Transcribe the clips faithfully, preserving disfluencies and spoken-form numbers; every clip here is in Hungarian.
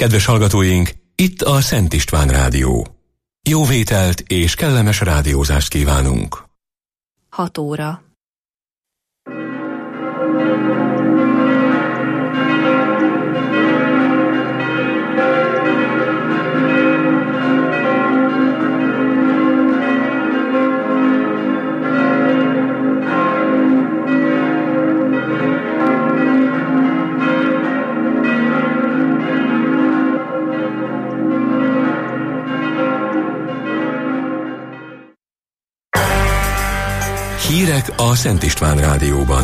Kedves hallgatóink, itt a Szent István Rádió. Jó vételt és kellemes rádiózást kívánunk. hat óra. Hírek a Szent István Rádióban.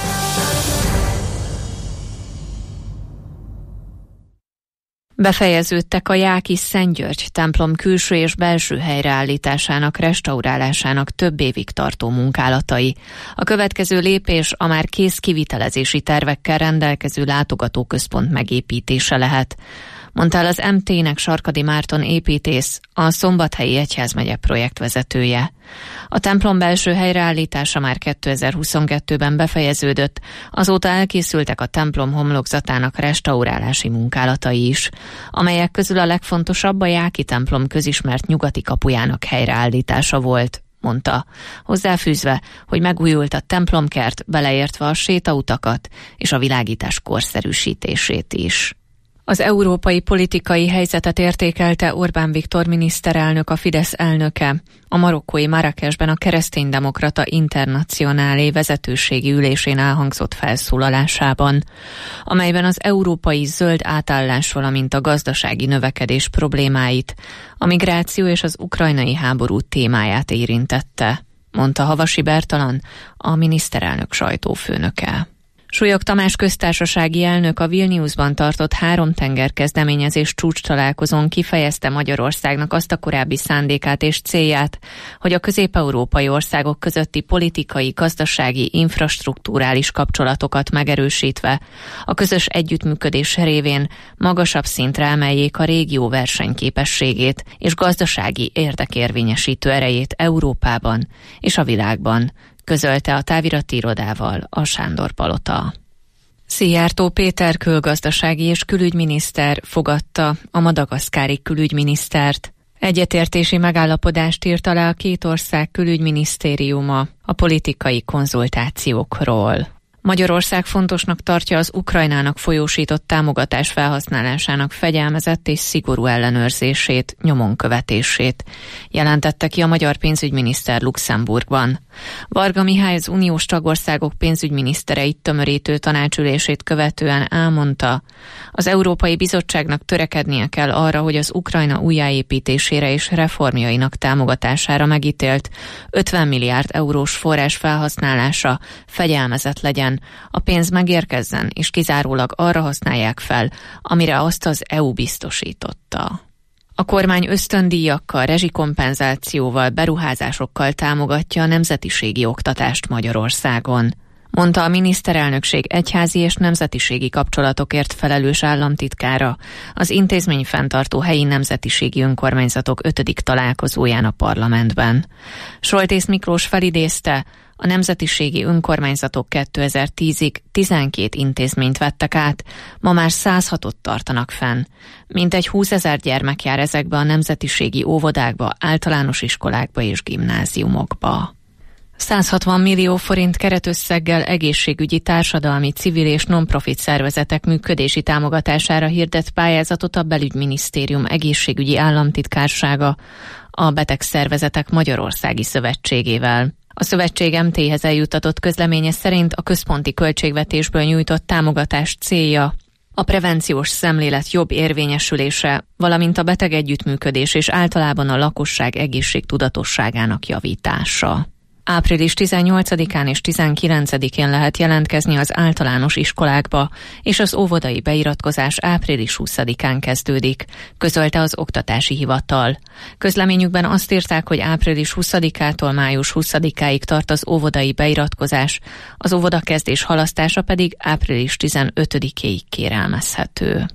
Befejeződtek a Jákis Szent György templom külső és belső helyreállításának, restaurálásának több évig tartó munkálatai. A következő lépés a már kész kivitelezési tervekkel rendelkező látogatóközpont megépítése lehet, mondta el az em té-nek Sarkadi Márton építész, a Szombathelyi Egyházmegye projektvezetője. A templom belső helyreállítása már kétezer-huszonkettőben befejeződött, azóta elkészültek a templom homlokzatának restaurálási munkálatai is, amelyek közül a legfontosabb a Jáki templom közismert nyugati kapujának helyreállítása volt, mondta, hozzáfűzve, hogy megújult a templomkert, beleértve a sétautakat és a világítás korszerűsítését is. Az európai politikai helyzetet értékelte Orbán Viktor miniszterelnök, a Fidesz elnöke a marokkói Marrakesben a Kereszténydemokrata Internacionálé vezetőségi ülésén elhangzott felszólalásában, amelyben az európai zöld átállás, valamint a gazdasági növekedés problémáit, a migráció és az ukrajnai háború témáját érintette, mondta Havasi Bertalan, a miniszterelnök sajtófőnöke. Súlyog Tamás köztársasági elnök a Vilniusban tartott három tenger kezdeményezés csúcstalálkozón kifejezte Magyarországnak azt a korábbi szándékát és célját, hogy a közép-európai országok közötti politikai, gazdasági, infrastrukturális kapcsolatokat megerősítve, a közös együttműködés révén magasabb szintre emeljék a régió versenyképességét és gazdasági érdekérvényesítő erejét Európában és a világban, közölte a távirati irodával a Sándor Palota. Szijjártó Péter külgazdasági és külügyminiszter fogadta a madagaszkári külügyminisztert. Egyetértési megállapodást írt alá a két ország külügyminisztériuma a politikai konzultációkról. Magyarország fontosnak tartja az Ukrajnának folyósított támogatás felhasználásának fegyelmezett és szigorú ellenőrzését, nyomon követését, jelentette ki a magyar pénzügyminiszter Luxemburgban. Varga Mihály az uniós tagországok pénzügyminisztereit tömörítő tanácsülését követően elmondta, az Európai Bizottságnak törekednie kell arra, hogy az Ukrajna újjáépítésére és reformjainak támogatására megítélt ötven milliárd eurós forrás felhasználása fegyelmezett legyen, a pénz megérkezzen, és kizárólag arra használják fel, amire azt az é u biztosította. A kormány ösztöndíjakkal, rezsikompenzációval, beruházásokkal támogatja a nemzetiségi oktatást Magyarországon, mondta a miniszterelnökség egyházi és nemzetiségi kapcsolatokért felelős államtitkára az intézményfenntartó helyi nemzetiségi önkormányzatok ötödik találkozóján a parlamentben. Soltész Miklós felidézte, a nemzetiségi önkormányzatok kétezer-tízig tizenkét intézményt vettek át, ma már száz hatot tartanak fenn. Mintegy húszezer gyermek jár ezekbe a nemzetiségi óvodákba, általános iskolákba és gimnáziumokba. száz hatvan millió forint keretösszeggel egészségügyi, társadalmi, civil és non-profit szervezetek működési támogatására hirdett pályázatot a Belügyminisztérium egészségügyi államtitkársága a Betegszervezetek Magyarországi Szövetségével. A szövetség em té-hez eljuttatott közleménye szerint a központi költségvetésből nyújtott támogatás célja a prevenciós szemlélet jobb érvényesülése, valamint a beteg együttműködés és általában a lakosság egészségtudatosságának javítása. április tizennyolcadikán és tizenkilencedikén lehet jelentkezni az általános iskolákba, és az óvodai beiratkozás április huszadikán kezdődik, közölte az Oktatási Hivatal. Közleményükben azt írták, hogy április huszadikától május huszadikáig tart az óvodai beiratkozás, az óvodakezdés halasztása pedig április tizenötödikéig kérelmezhető.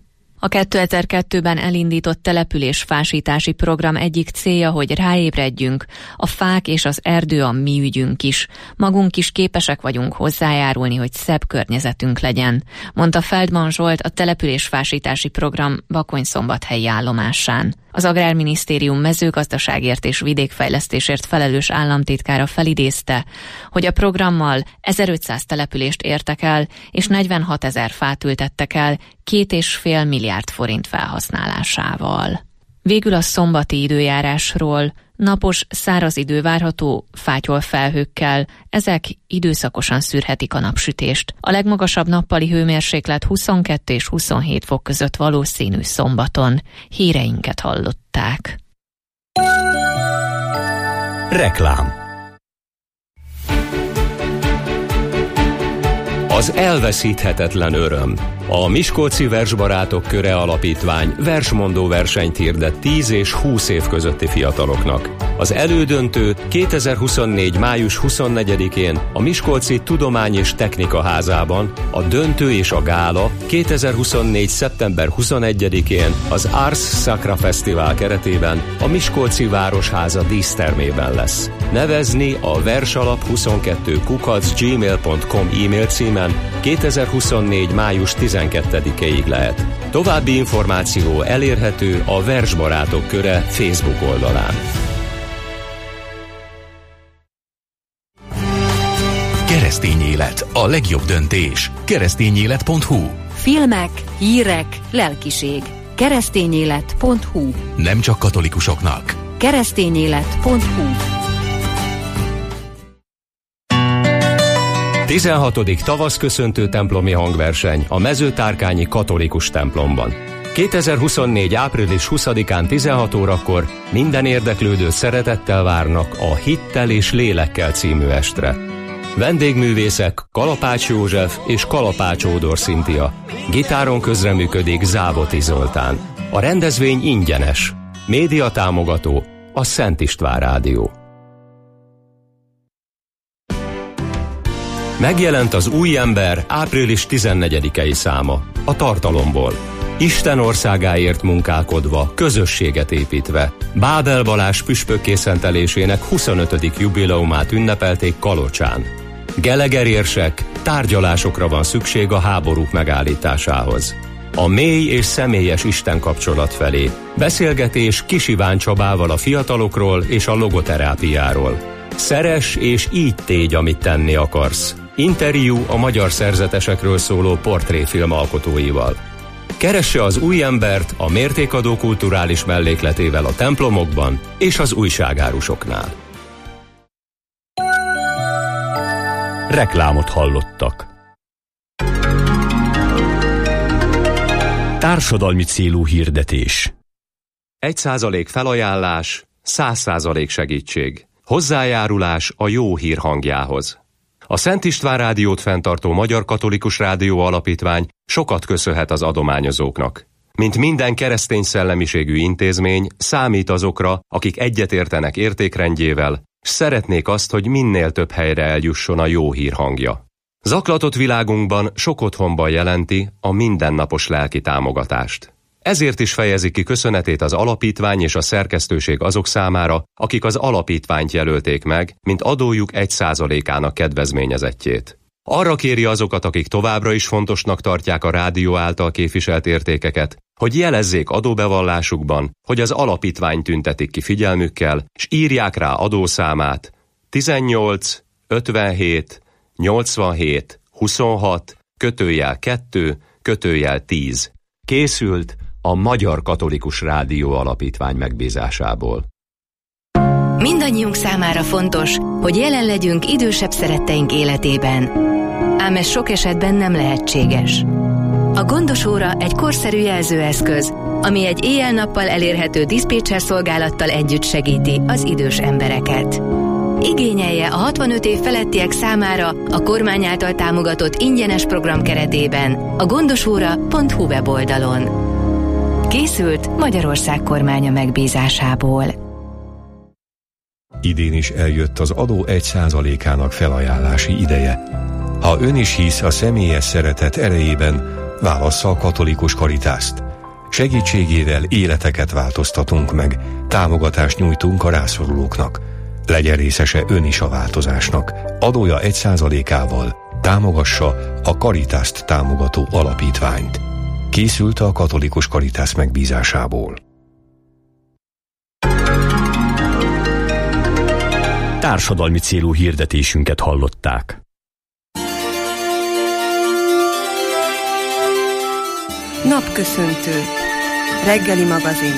A kétezer-kettőben elindított településfásítási program egyik célja, hogy ráébredjünk, a fák és az erdő a mi ügyünk is. Magunk is képesek vagyunk hozzájárulni, hogy szebb környezetünk legyen, mondta Feldman Zsolt, a településfásítási program Bakony-szombathelyi állomásán. Az Agrárminisztérium mezőgazdaságért és vidékfejlesztésért felelős államtitkára felidézte, hogy a programmal ezerötszáz települést értek el, és negyvenhatezer fát ültettek el két és fél milliárd forint felhasználásával. Végül a szombati időjárásról. Napos, száraz idő várható, fátyol felhőkkel, ezek időszakosan szűrhetik a napsütést. A legmagasabb nappali hőmérséklet huszonkettő és huszonhét fok között valószínű szombaton. Híreinket hallották. Reklám. Az elveszíthetetlen öröm. A Miskolci Versbarátok Köre Alapítvány versmondó versenyt hirdet tíz és húsz év közötti fiataloknak. Az elődöntő kétezer-huszonnégy. május huszonnegyedikén a Miskolci Tudomány és Technika Házában, a döntő és a gála kétezer-huszonnégy. szeptember huszonegyedikén az Ars Sacra Fesztivál keretében a Miskolci Városháza dísztermében lesz. Nevezni a versalap huszonkettő kukac gmail pont com e-mail címen kétezer-huszonnégy. május tizenkettedikéig lehet. További információ elérhető a Versbarátok Köre Facebook oldalán. Keresztény élet, a legjobb döntés. keresztényélet pont hu. Filmek, hírek, lelkiség. keresztényélet pont hu. Nem csak katolikusoknak. keresztényélet pont hu. tizenhatodik tavaszköszöntő templomi hangverseny a Mezőtárkányi katolikus templomban. kétezer-huszonnégy. április huszadikán tizenhat órakor minden érdeklődőt szeretettel várnak a Hittel és Lélekkel című estre. Vendégművészek Kalapács József és Kalapács Ódor Szintia. Gitáron közreműködik Závoti Zoltán. A rendezvény ingyenes. Média támogató a Szent István Rádió. Megjelent az Új ember április tizennegyedikei száma, a tartalomból. Isten országáért munkálkodva, közösséget építve, Bábel Balázs püspökké szentelésének huszonötödik jubileumát ünnepelték Kalocsán. Geleger érsek, tárgyalásokra van szükség a háborúk megállításához. A mély és személyes Isten kapcsolat felé. Beszélgetés Kis Iván Csabával a fiatalokról és a logoterápiáról. Szeress és így tégy, amit tenni akarsz. Interjú a magyar szerzetesekről szóló portréfilm alkotóival. Keresse az Új embert a mértékadó kulturális mellékletével a templomokban és az újságárusoknál. Reklámot hallottak. Társadalmi célú hirdetés. Egy százalék felajánlás, száz százalék segítség. Hozzájárulás a jó hír hangjához. A Szent István Rádiót fenntartó Magyar Katolikus Rádió Alapítvány sokat köszönhet az adományozóknak. Mint minden keresztény szellemiségű intézmény, számít azokra, akik egyetértenek értékrendjével, s szeretnék azt, hogy minél több helyre eljusson a jó hír hangja. Zaklatott világunkban sok otthonban jelenti a mindennapos lelki támogatást. Ezért is fejezi ki köszönetét az alapítvány és a szerkesztőség azok számára, akik az alapítványt jelölték meg, mint adójuk egy százalékának kedvezményezettjét. Arra kéri azokat, akik továbbra is fontosnak tartják a rádió által képviselt értékeket, hogy jelezzék adóbevallásukban, hogy az alapítvány tüntetik ki figyelmükkel, s írják rá adószámát tizennyolc ötvenhét nyolcvanhét huszonhat kötőjel kettő kötőjel tíz. Készült a Magyar Katolikus Rádió Alapítvány megbízásából. Mindannyiunk számára fontos, hogy jelen legyünk idősebb szeretteink életében. Ám ez sok esetben nem lehetséges. A Gondos óra egy korszerű jelzőeszköz, ami egy éjjel-nappal elérhető diszpécser szolgálattal együtt segíti az idős embereket. Igényelje a hatvanöt év felettiek számára a kormány által támogatott ingyenes program keretében a gondosóra pont hu weboldalon. Készült Magyarország kormánya megbízásából. Idén is eljött az adó egy százalékának felajánlási ideje. Ha ön is hisz a személyes szeretet erejében, válassza a katolikus karitást. Segítségével életeket változtatunk meg, támogatást nyújtunk a rászorulóknak. Legyen részese ön is a változásnak. Adója egy százalékával támogassa a Caritaszt támogató alapítványt. Készült a Katolikus Caritas megbízásából. Társadalmi célú hirdetésünket hallották. Napköszöntő. Reggeli magazin.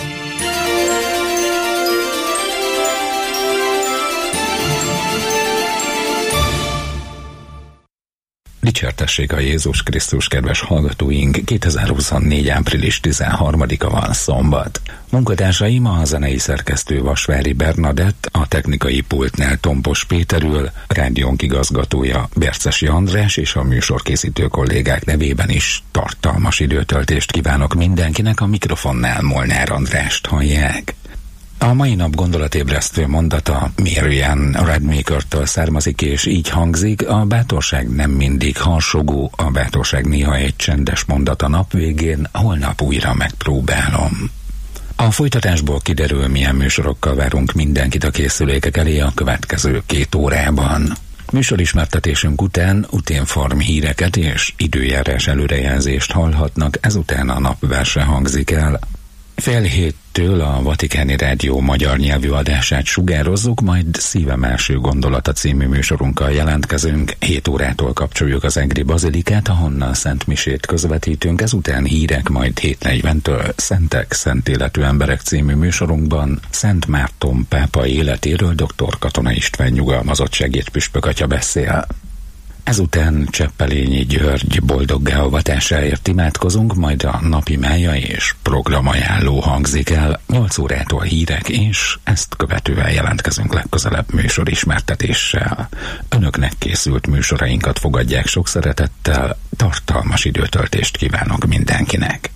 Dicsértessék a Jézus Krisztus, kedves hallgatóink! kétezer-huszonnégy. április tizenharmadika van, szombat. Munkatársaim a zenei szerkesztő Vasvári Bernadett, a technikai pultnál Tompos Péter ül, rádiónk igazgatója Bercesi András, és a műsorkészítő kollégák nevében is tartalmas időtöltést kívánok mindenkinek. A mikrofonnál Molnár Andrást hallják. A mai nap gondolatébresztő mondata Marian Radmacher-től származik, és így hangzik: a bátorság nem mindig harsogó, a bátorság néha egy csendes mondat a nap végén, holnap újra megpróbálom. A folytatásból kiderül, milyen műsorokkal várunk mindenkit a készülékek elé a következő két órában. Műsorismertetésünk után Uténform híreket és időjárás előrejelzést hallhatnak, ezután a napverse hangzik el. Fél héttől a Vatikáni Rádió magyar nyelvű adását sugározzuk, majd Szívem első gondolata című műsorunkkal jelentkezünk. hét órától kapcsoljuk az egri bazilikát, ahonnan Szent Misét közvetítünk, ezután hírek, majd hét negyventől Szentek, szent életű emberek című műsorunkban Szent Márton pápa életéről dr. Katona István nyugalmazott segédpüspök atya beszél. Ezután Cseppelényi György boldoggá avatásáért imádkozunk, majd a napi mája és programajánló hangzik el. nyolc órától hírek, és ezt követően jelentkezünk legközelebb műsorismertetéssel. Önöknek készült műsorainkat fogadják sok szeretettel, tartalmas időtöltést kívánok mindenkinek.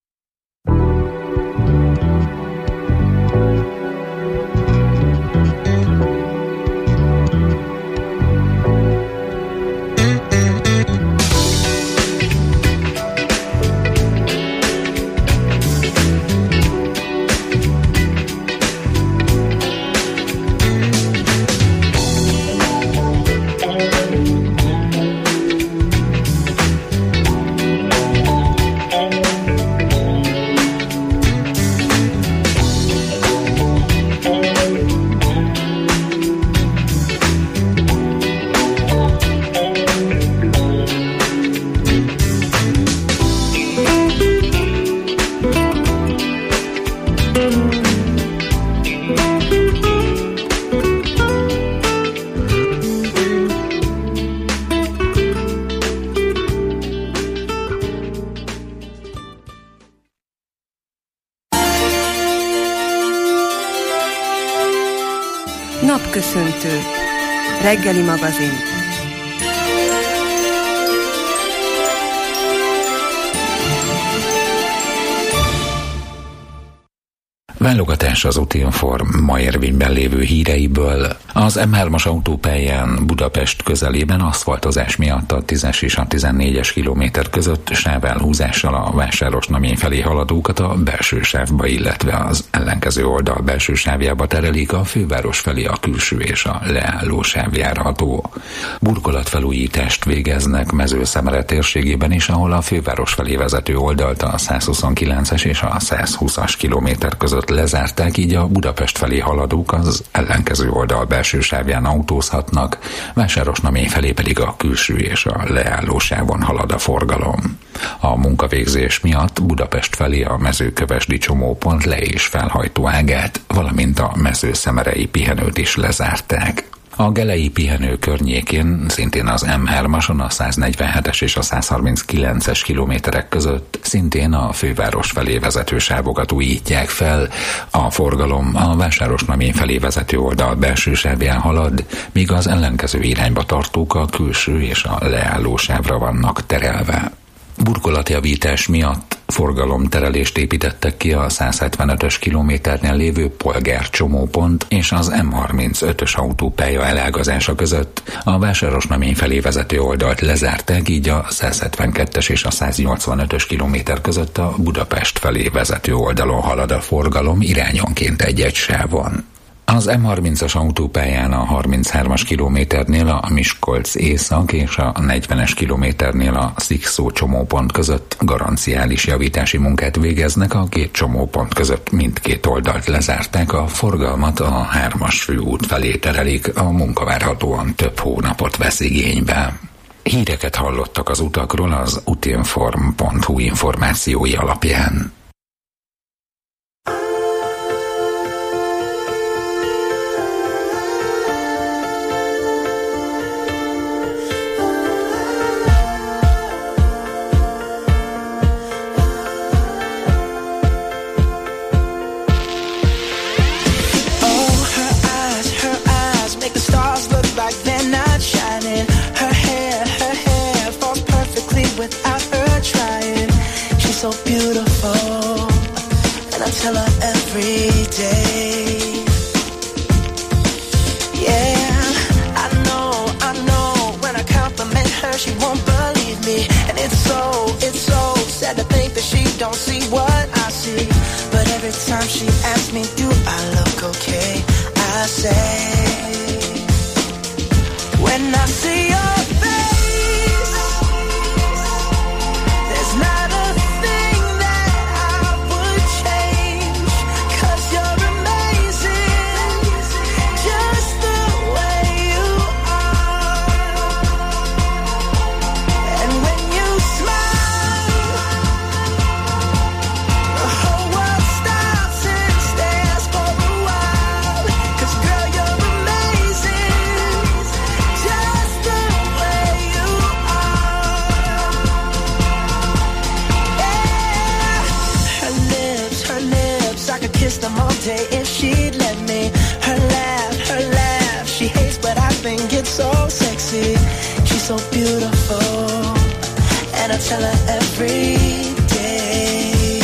Napköszöntő. Reggeli magazin. Válogatás az Uténform ma érvényben lévő híreiből. Az em hármas autópályán Budapest közelében aszfaltozás miatt a tízes és a tizennégyes kilométer között sávelhúzással a Vásárosnamény felé haladókat a belső sávba, illetve az ellenkező oldal belső sávjába terelik, a főváros felé a külső és a leálló sáv járható. Burkolatfelújítást végeznek Mezőszemere térségében is, ahol a főváros felé vezető oldalt a százhuszonkilences és a százhúszas kilométer között lezárták, így a Budapest felé haladók az ellenkező oldal belső sávján autózhatnak, Vásárosnamény felé pedig a külső és a leálló sávon halad a forgalom. A munkavégzés miatt Budapest felé a Mezőkövesdi csomópont le- és felhajtó ágát, valamint a mezőszemerei pihenőt is lezárták. A gelei pihenő környékén, szintén az em hármason a száznegyvenhetes és a százharminckilences kilométerek között szintén a főváros felé vezető sávokat újítják fel. A forgalom a Vásárosnamény felé vezető oldal belső sávján halad, míg az ellenkező irányba tartók a külső és a leálló sávra vannak terelve. Burkolatjavítás miatt Forgalomterelést építettek ki a száz hetvenötös kilométernél lévő Polgár csomópont és az em harmincötös autópálya elágazása között. A Vásárosnamény felé vezető oldalt lezárták, így a száz hetvenkettes és a száz nyolcvanötös kilométer között a Budapest felé vezető oldalon halad a forgalom irányonként egy-egy sávon. Az em harmincas autópályán a harminchármas kilométernél a Miskolc észak és a negyvenes kilométernél a Szikszó csomópont között garanciális javítási munkát végeznek, a két csomópont között mindkét oldalt lezárták, a forgalmat a hármas főút felé terelik, a munka várhatóan több hónapot vesz igénybe. Híreket hallottak az utakról az utinform pont hu információi alapján. So beautiful, and I tell her every day. Yeah, I know, I know, when I compliment her, she won't believe me. And it's so, it's so sad to think that she don't see what I see. But every time she asks me, do I look okay? I say, when I see your face, there's not a them all day if she'd let me. Her laugh, her laugh, she hates but I think it's so sexy. She's so beautiful, and I tell her every day.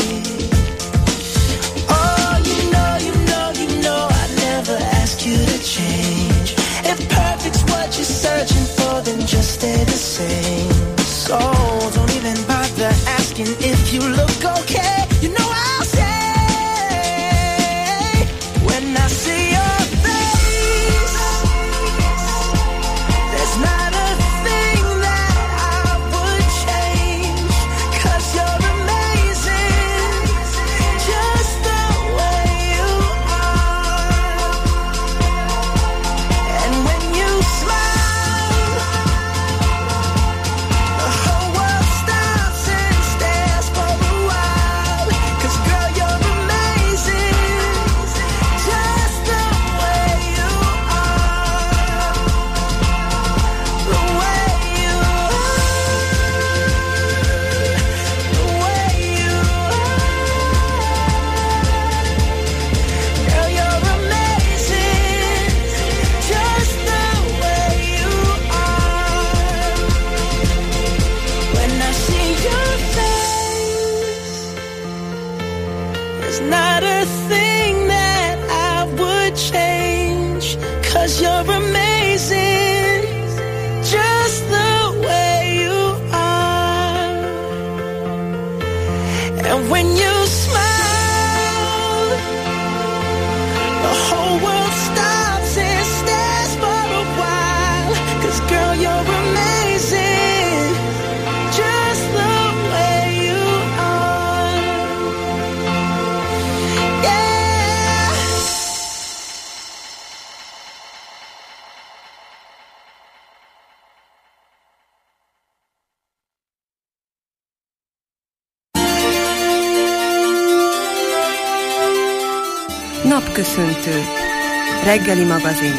Oh, you know, you know, you know I'd never ask you to change. If perfect's what you're searching for, then just stay the same. So don't even bother asking if you look okay. You know I'll say, Napköszöntő. Reggeli magazin.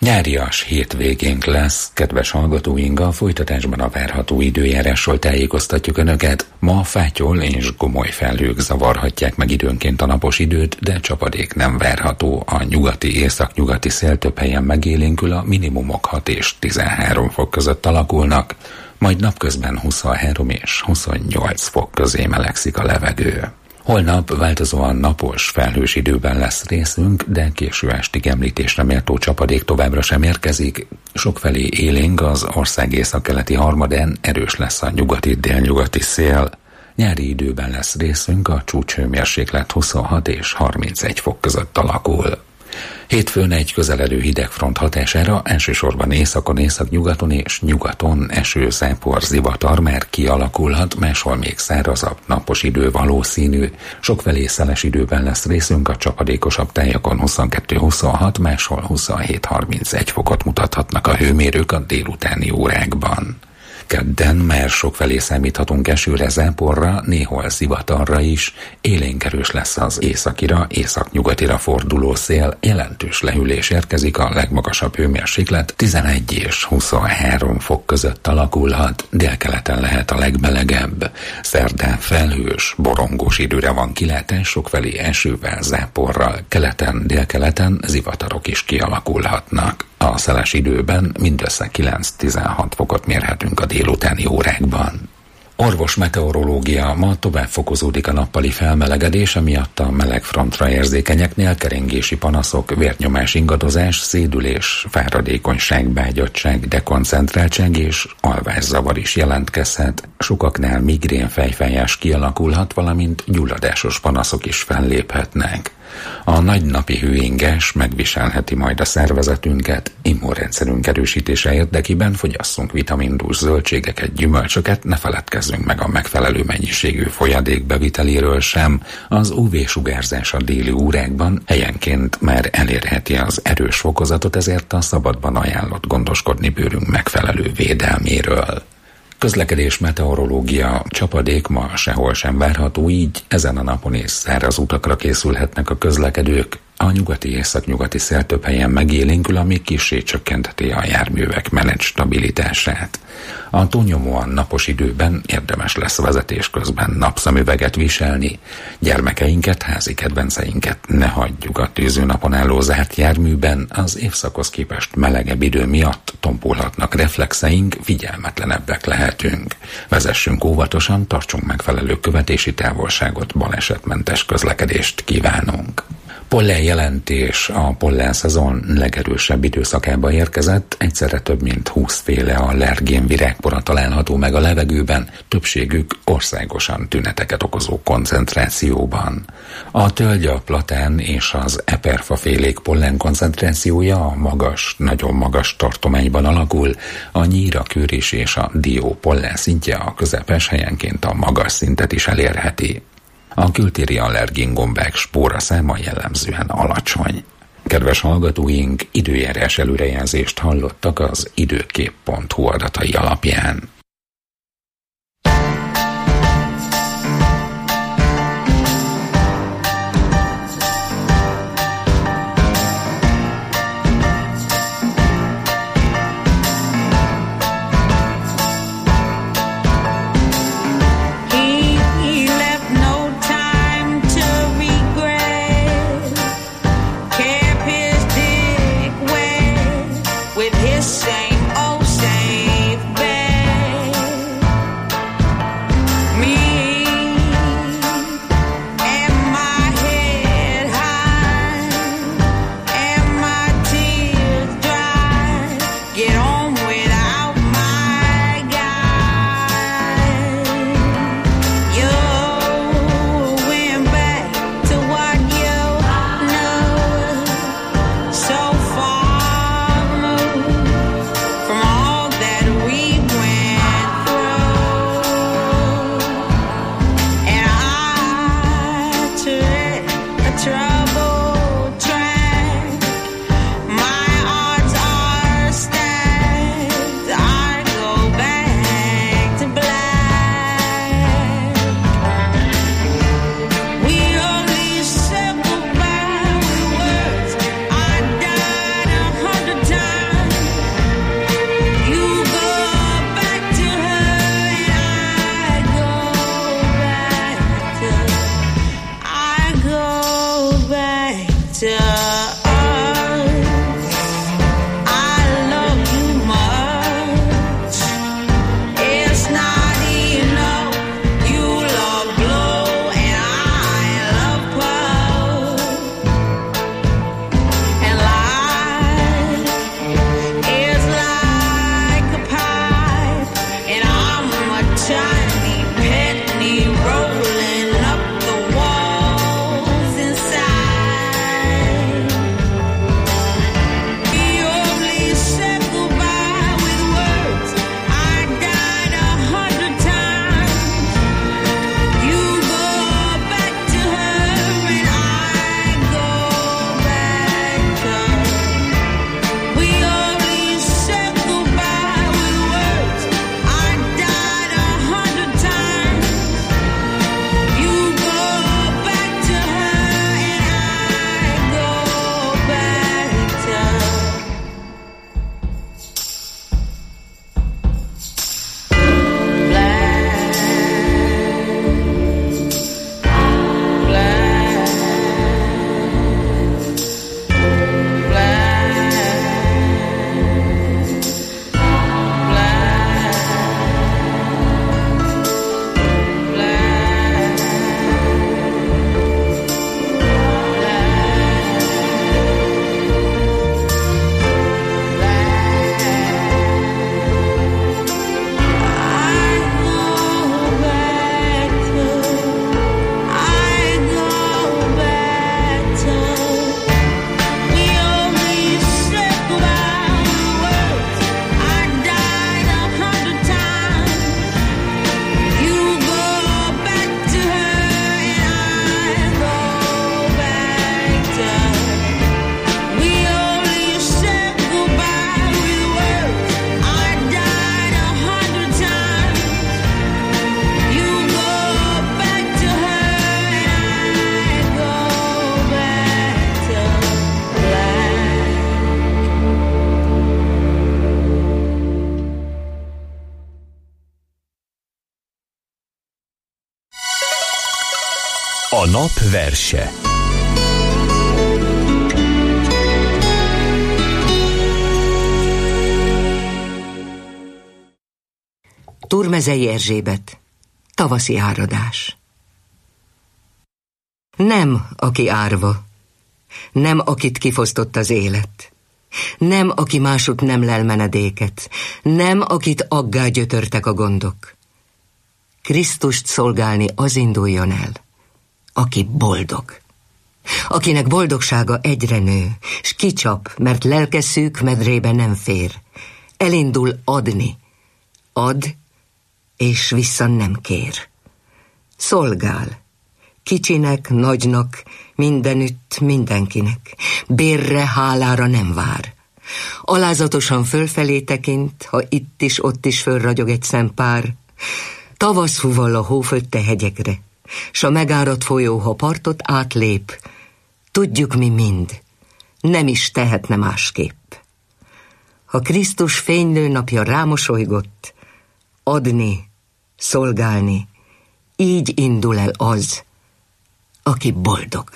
Nyárias hétvégénk lesz, kedves hallgatóink, a folytatásban a várható időjárásról tájékoztatjuk Önöket. Ma fátyol és gomoly felhők zavarhatják meg időnként a napos időt, de csapadék nem várható. A nyugati északnyugati szél több helyen megélénkül, a minimumok hat és tizenhárom fok között alakulnak, majd napközben huszonhárom és huszonnyolc fok közé melegszik a levegő. Holnap változóan napos, felhős időben lesz részünk, de késő estig említésre méltó csapadék továbbra sem érkezik. Sokfelé élénk az ország északkeleti harmadán, erős lesz a nyugati-délnyugati szél. Nyári időben lesz részünk, a csúcshőmérséklet huszonhat és harmincegy fok között alakul. Hétfőn egy közeledő hidegfront hatására elsősorban északon, északnyugaton és nyugaton eső, zápor, zivatar már kialakulhat, máshol még szárazabb napos idő valószínű. Sokfelé szeles időben lesz részünk, a csapadékosabb tájakon huszonkettő-huszonhat, máshol huszonhét-harmincegy fokot mutathatnak a hőmérők a délutáni órákban. Kedden már sokfelé számíthatunk esőre, záporra, néhol zivatarra is, élénk erős lesz az északira, északnyugatira forduló szél, jelentős lehűlés érkezik, a legmagasabb hőmérséklet tizenegy és huszonhárom fok között alakulhat, délkeleten lehet a legmelegebb. Szerdán felhős, borongós időre van kilátás, sokfelé esővel, záporral, keleten, délkeleten zivatarok is kialakulhatnak. A szeles időben mindössze kilenc-tizenhat fokot mérhetünk a délutáni órákban. Orvos meteorológia, ma tovább fokozódik a nappali felmelegedés, emiatt a melegfrontra érzékenyeknél keringési panaszok, vérnyomás ingadozás, szédülés, fáradékonyság, bágyadottság, dekoncentráltság és alvászavar is jelentkezhet. Sokaknál migrén fejfájás kialakulhat, valamint gyulladásos panaszok is felléphetnek. A nagynapi hőinges megviselheti majd a szervezetünket, immunrendszerünk erősítése érdekében fogyasszunk vitamindús zöldségeket, gyümölcsöket, ne feledkezzünk meg a megfelelő mennyiségű folyadék beviteléről sem. Az ú vé-sugárzás a déli órákban helyenként már elérheti az erős fokozatot, ezért a szabadban ajánlott gondoskodni bőrünk megfelelő védelméről. Közlekedés, meteorológia, csapadék ma sehol sem várható, így ezen a napon is száraz utakra készülhetnek a közlekedők. A nyugati északnyugati szél több helyen megélénkül, ami kissé csökkentheti a járművek menet stabilitását. A túlnyomóan napos időben érdemes lesz vezetés közben napszemüveget viselni. Gyermekeinket, házi kedvenceinket ne hagyjuk a tűzőnapon álló zárt járműben, az évszakhoz képest melegebb idő miatt tompulhatnak reflexeink, figyelmetlenebbek lehetünk. Vezessünk óvatosan, tartsunk megfelelő követési távolságot, balesetmentes közlekedést kívánunk. Pollenjelentés a pollenszezon legerősebb időszakába érkezett, egyszerre több mint húsz féle allergén virágpora található meg a levegőben, többségük országosan tüneteket okozó koncentrációban. A tölgy, a platán és az eperfafélék pollen koncentrációja a magas, nagyon magas tartományban alakul, a nyír, a kőris és a dió pollen szintje a közepes, helyenként a magas szintet is elérheti. A kültéri allergéngombák spóra száma jellemzően alacsony. Kedves hallgatóink, időjárás előrejelzést hallottak az időkép pont hu adatai alapján. Same old same bed. A nap verse. Turmezei Erzsébet. Tavaszi áradás. Nem, aki árva, nem, akit kifosztott az élet, nem, aki másút nem lel menedéket, nem, akit aggá gyötörtek a gondok. Krisztust szolgálni az induljon el, aki boldog, akinek boldogsága egyre nő, s kicsap, mert lelke szűk medrébe nem fér. Elindul adni, ad, és vissza nem kér. Szolgál, kicsinek, nagynak, mindenütt, mindenkinek, bérre, hálára nem vár. Alázatosan fölfelé tekint, ha itt is, ott is fölragyog egy szempár. Tavasz huval a hófötte hegyekre, s a megáradt folyó, ha partot átlép, tudjuk mi mind, nem is tehetne másképp. Ha Krisztus fénylő napja rámosolygott, adni, szolgálni, így indul el az, aki boldog.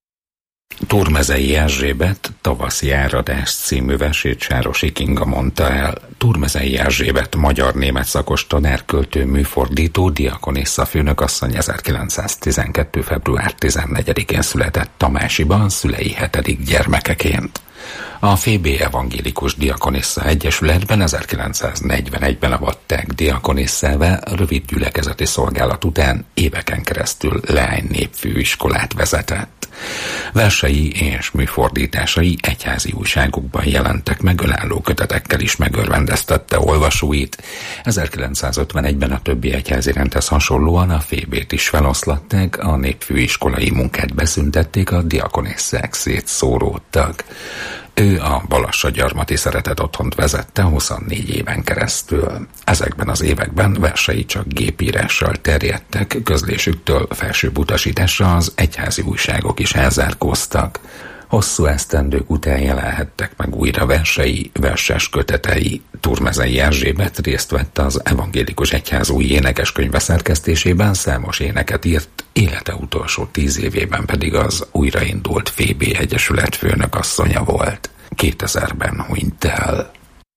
Turmezei Erzsébet Tavaszi áradás című versét Sárosi Kinga mondta el. Turmezei Erzsébet magyar-német szakos tanárköltő, műfordító, diakonissza főnökasszony ezerkilencszáztizenkettő. február tizennegyedikén született Tamásiban, szülei hetedik gyermekeként. A F B Evangélikus Diakonissza Egyesületben ezerkilencszáznegyvenegyben avatták diakonisszává, rövid gyülekezeti szolgálat után éveken keresztül leány népfőiskolát vezetett. Versei és műfordításai egyházi újságokban jelentek meg, önálló kötetekkel is megörvendeztette olvasóit. ezerkilencszázötvenegyben a többi egyházi rendhez hasonlóan a F B-t is feloszlatták, a népfőiskolai munkát beszüntették, a diakonisszák szétszóródtak. Ő a Balassagyarmati Szeretet Otthont vezette huszonnégy éven keresztül. Ezekben az években versei csak gépírással terjedtek, közlésüktől felsőbb utasításra az egyházi újságok is elzárkóztak. Hosszú esztendők után jelenhettek meg újra versei, verses kötetei. Turmezei Erzsébet részt vett az Evangélikus Egyház új énekeskönyve szerkesztésében, számos éneket írt, élete utolsó tíz évében pedig az újraindult Fébé Egyesület főnökasszonya volt. kétezerben hunyt el.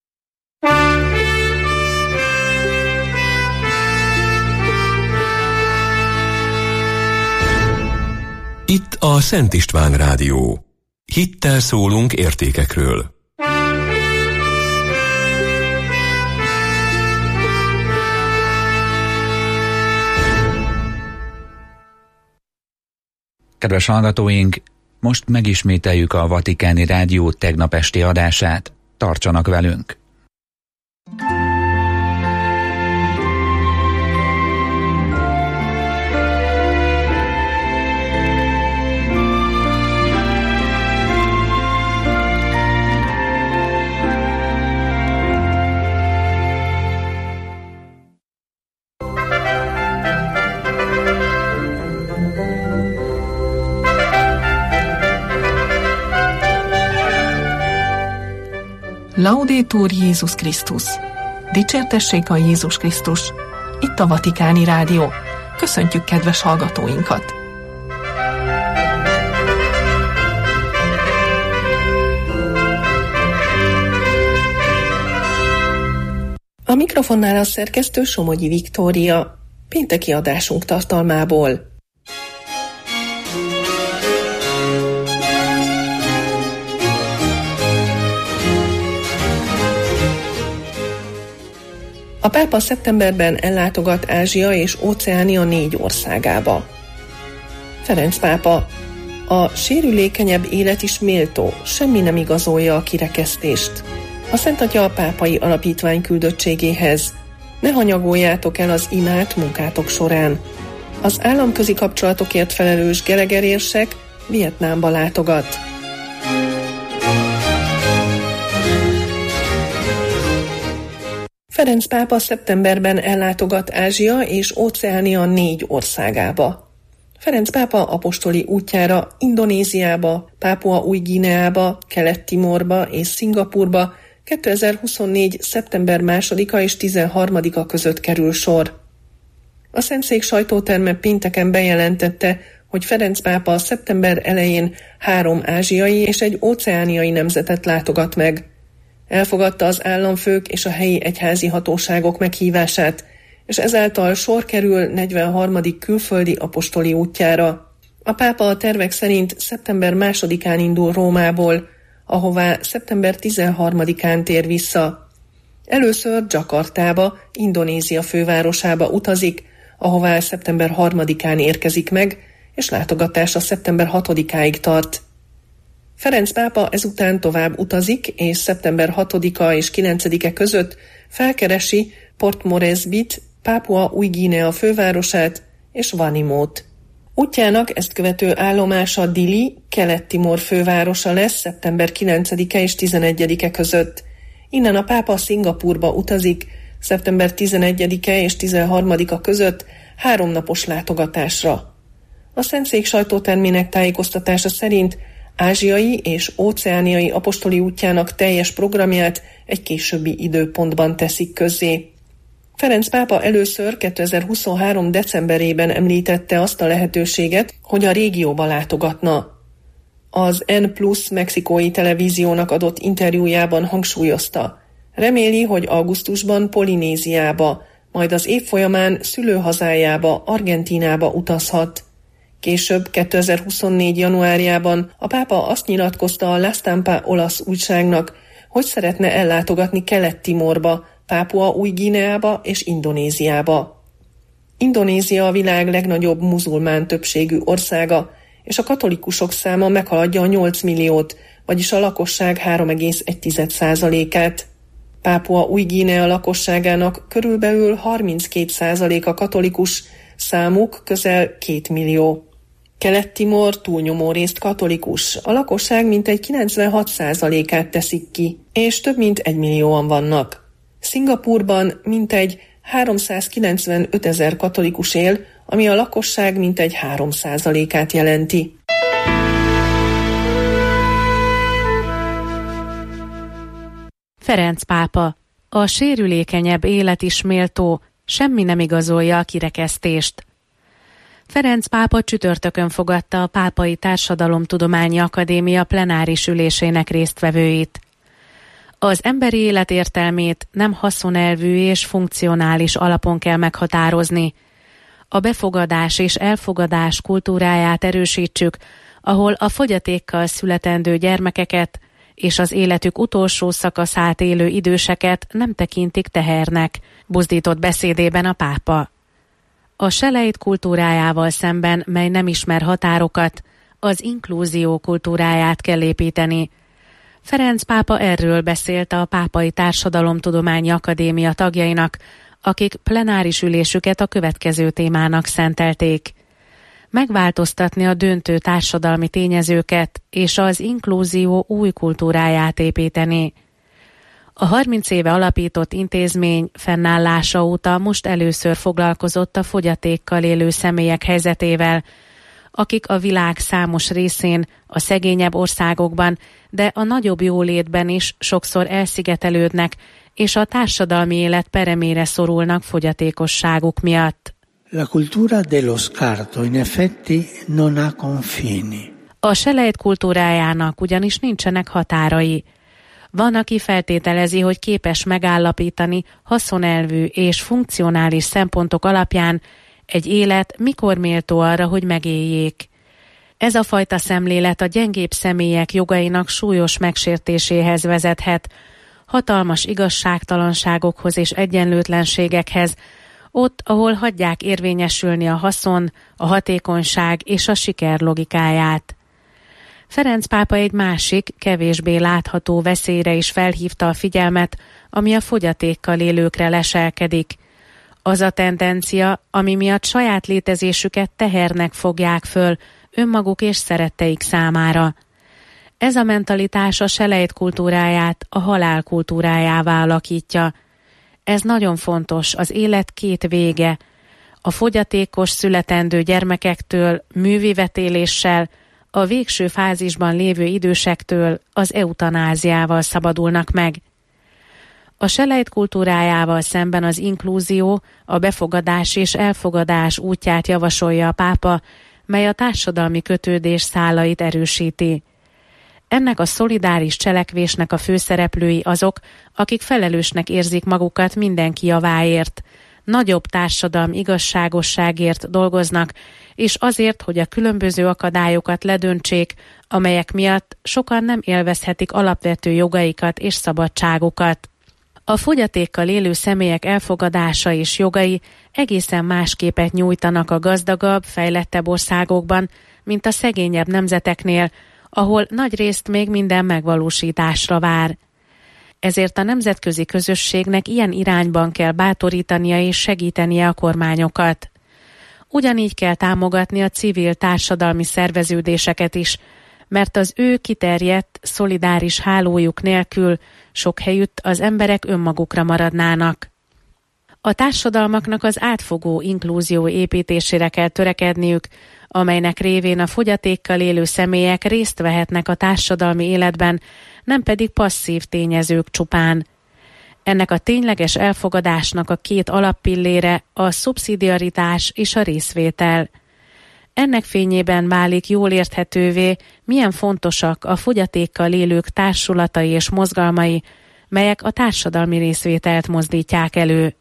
Itt a Szent István Rádió. Hittel szólunk értékekről. Kedves hallgatóink, most megismételjük a Vatikáni Rádió tegnap esti adását. Tartsanak velünk! Laudetur Jézus Krisztus! Dicsértessék a Jézus Krisztus! Itt a Vatikáni Rádió. Köszöntjük kedves hallgatóinkat! A mikrofonnál a szerkesztő Somogyi Viktória. Pénteki adásunk tartalmából. A pápa szeptemberben ellátogat Ázsia és Óceánia négy országába. Ferenc pápa: a sérülékenyebb élet is méltó, semmi nem igazolja a kirekesztést. A Szent Atya a pápai alapítvány küldöttségéhez: ne hanyagoljátok el az imát munkátok során. Az államközi kapcsolatokért felelős Geleger érsek Vietnámba látogat. Ferenc pápa szeptemberben ellátogat Ázsia és Óceánia négy országába. Ferenc pápa apostoli útjára Indonéziába, Pápua Új-Guineába, Kelet-Timorba és Szingapurba kétezer-huszonnégy. szeptember másodika és tizenharmadika között kerül sor. A Szentszék sajtóterme pénteken bejelentette, hogy Ferenc pápa szeptember elején három ázsiai és egy óceániai nemzetet látogat meg. Elfogadta az államfők és a helyi egyházi hatóságok meghívását, és ezáltal sor kerül negyvenharmadik külföldi apostoli útjára. A pápa a tervek szerint szeptember másodikán indul Rómából, ahová szeptember tizenharmadikán tér vissza. Először Jakartába, Indonézia fővárosába utazik, ahová szeptember harmadikán érkezik meg, és látogatása szeptember hatodikáig tart. Ferenc pápa ezután tovább utazik, és szeptember hatodika és kilencedike között felkeresi Port Moresbit, Pápua Új-Guinea fővárosát és Vanimót. Útjának ezt követő állomása Dili, Kelet-Timor fővárosa lesz szeptember kilencedike és tizenegyedike között. Innen a pápa Szingapurba utazik szeptember tizenegyedike és tizenharmadika között háromnapos látogatásra. A Szentszék sajtótermének tájékoztatása szerint ázsiai és óceániai apostoli útjának teljes programját egy későbbi időpontban teszik közzé. Ferenc pápa először kétezer-huszonhárom. decemberében említette azt a lehetőséget, hogy a régióba látogatna. Az N plusz mexikói televíziónak adott interjújában hangsúlyozta: reméli, hogy augusztusban Polinéziába, majd az év folyamán szülőhazájába, Argentínába utazhat. Később kétezer-huszonnégy. januárjában a pápa azt nyilatkozta a La Stampa olasz újságnak, hogy szeretne ellátogatni Kelet-Timorba, Pápua Új-Guineába és Indonéziába. Indonézia a világ legnagyobb muzulmán többségű országa, és a katolikusok száma meghaladja a nyolc milliót, vagyis a lakosság három egész egy százalékát. Pápua Új-Guinea lakosságának körülbelül harminckét százaléka katolikus, számuk közel két millió. Kelet-Timor túlnyomó részt katolikus, a lakosság mintegy kilencvenhat százalékát teszik ki, és több mint egy millióan vannak. Szingapurban mintegy háromszázkilencvenöt ezer katolikus él, ami a lakosság mintegy három százalékát jelenti. Ferenc pápa: a sérülékenyebb élet is méltó, semmi nem igazolja a kirekesztést. Ferenc pápa csütörtökön fogadta a Pápai Társadalomtudományi Akadémia plenáris ülésének résztvevőit. Az emberi élet értelmét nem haszonelvű és funkcionális alapon kell meghatározni. A befogadás és elfogadás kultúráját erősítsük, ahol a fogyatékkal születendő gyermekeket és az életük utolsó szakaszát élő időseket nem tekintik tehernek, buzdított beszédében a pápa. A selejt kultúrájával szemben, mely nem ismer határokat, az inklúzió kultúráját kell építeni. Ferenc pápa erről beszélt a Pápai Társadalomtudományi Akadémia tagjainak, akik plenáris ülésüket a következő témának szentelték. Megváltoztatni a döntő társadalmi tényezőket és az inklúzió új kultúráját építeni. A harminc éve alapított intézmény fennállása óta most először foglalkozott a fogyatékkal élő személyek helyzetével, akik a világ számos részén, a szegényebb országokban, de a nagyobb jólétben is sokszor elszigetelődnek, és a társadalmi élet peremére szorulnak fogyatékosságuk miatt. La cultura dello scarto in effetti non ha confini. A selejt kultúrájának ugyanis nincsenek határai. Van, aki feltételezi, hogy képes megállapítani haszonelvű és funkcionális szempontok alapján egy élet mikor méltó arra, hogy megéljék. Ez a fajta szemlélet a gyengébb személyek jogainak súlyos megsértéséhez vezethet, hatalmas igazságtalanságokhoz és egyenlőtlenségekhez, ott, ahol hagyják érvényesülni a haszon, a hatékonyság és a siker logikáját. Ferenc pápa egy másik, kevésbé látható veszélyre is felhívta a figyelmet, ami a fogyatékkal élőkre leselkedik. Az a tendencia, ami miatt saját létezésüket tehernek fogják föl önmaguk és szeretteik számára. Ez a mentalitás a selejt kultúráját a halál kultúrájává alakítja. Ez nagyon fontos, az élet két vége. A fogyatékos születendő gyermekektől, művivetéléssel, a végső fázisban lévő idősektől, az eutanáziával szabadulnak meg. A selejt kultúrájával szemben az inklúzió, a befogadás és elfogadás útját javasolja a pápa, mely a társadalmi kötődés szálait erősíti. Ennek a szolidáris cselekvésnek a főszereplői azok, akik felelősnek érzik magukat mindenki javáért, nagyobb társadalmi igazságosságért dolgoznak, és azért, hogy a különböző akadályokat ledöntsék, amelyek miatt sokan nem élvezhetik alapvető jogaikat és szabadságukat. A fogyatékkal élő személyek elfogadása és jogai egészen más képet nyújtanak a gazdagabb, fejlettebb országokban, mint a szegényebb nemzeteknél, ahol nagyrészt még minden megvalósításra vár. Ezért a nemzetközi közösségnek ilyen irányban kell bátorítania és segítenie a kormányokat. Ugyanígy kell támogatni a civil társadalmi szerveződéseket is, mert az ő kiterjedt, szolidáris hálójuk nélkül sok helyütt az emberek önmagukra maradnának. A társadalmaknak az átfogó inklúzió építésére kell törekedniük, amelynek révén a fogyatékkal élő személyek részt vehetnek a társadalmi életben, nem pedig passzív tényezők csupán. Ennek a tényleges elfogadásnak a két alappillére a szubszidiaritás és a részvétel. Ennek fényében válik jól érthetővé, milyen fontosak a fogyatékkal élők társulatai és mozgalmai, melyek a társadalmi részvételt mozdítják elő.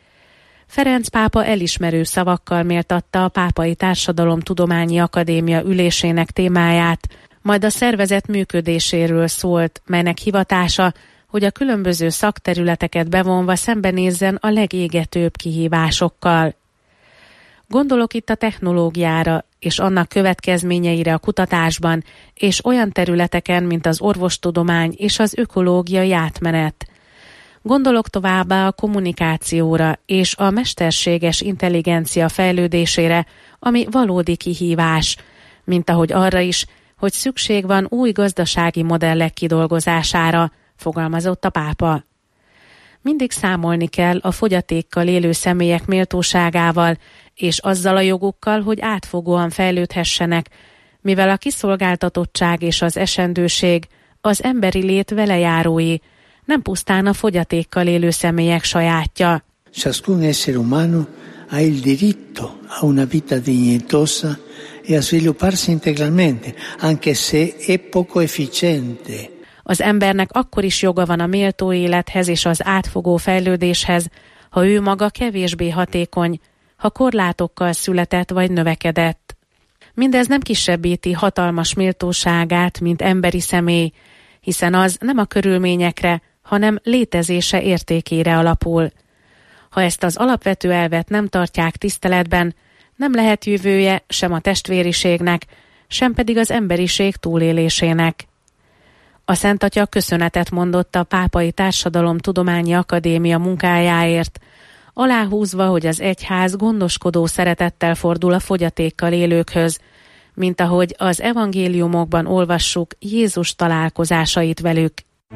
Ferenc pápa elismerő szavakkal méltatta a Pápai Társadalomtudományi Akadémia ülésének témáját, majd a szervezet működéséről szólt, melynek hivatása, hogy a különböző szakterületeket bevonva szembenézzen a legégetőbb kihívásokkal. Gondolok itt a technológiára és annak következményeire a kutatásban, és olyan területeken, mint az orvostudomány és az ökológiai átmenet. Gondolok továbbá a kommunikációra és a mesterséges intelligencia fejlődésére, ami valódi kihívás, mint ahogy arra is, hogy szükség van új gazdasági modellek kidolgozására, fogalmazott a pápa. Mindig számolni kell a fogyatékkal élő személyek méltóságával, és azzal a jogukkal, hogy átfogóan fejlődhessenek, mivel a kiszolgáltatottság és az esendőség az emberi lét velejárói, nem pusztán a fogyatékkal élő személyek sajátja. Ciascun essere umano ha il diritto a una vita dignitosa e a svilupparsi integralmente, anche se è poco efficiente. Az embernek akkor is joga van a méltó élethez és az átfogó fejlődéshez, ha ő maga kevésbé hatékony, ha korlátokkal született vagy növekedett. Mindez nem kisebbíti hatalmas méltóságát, mint emberi személy, hiszen az nem a körülményekre, hanem létezése értékére alapul. Ha ezt az alapvető elvet nem tartják tiszteletben, nem lehet jövője sem a testvériségnek, sem pedig az emberiség túlélésének. A Szent Atya köszönetet mondott a Pápai Társadalomtudományi Akadémia munkájáért, aláhúzva, hogy az egyház gondoskodó szeretettel fordul a fogyatékkal élőkhöz, mint ahogy az evangéliumokban olvassuk Jézus találkozásait velük.